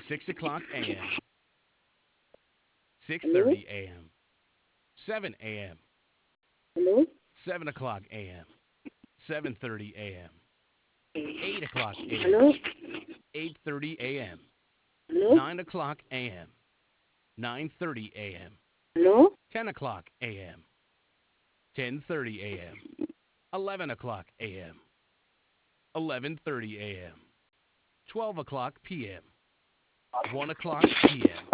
6 o'clock a.m., Hello? 6:30 a.m., 7 a.m., Hello? 7 o'clock a.m., 7:30 a.m., 8 o'clock a.m., Hello? 8:30 a.m., Hello? 9 o'clock a.m., 9:30 a.m., Hello? 10 o'clock a.m., 10:30 a.m., 11 o'clock a.m., 11:30 a.m., 12 o'clock p.m., 1 o'clock p.m.,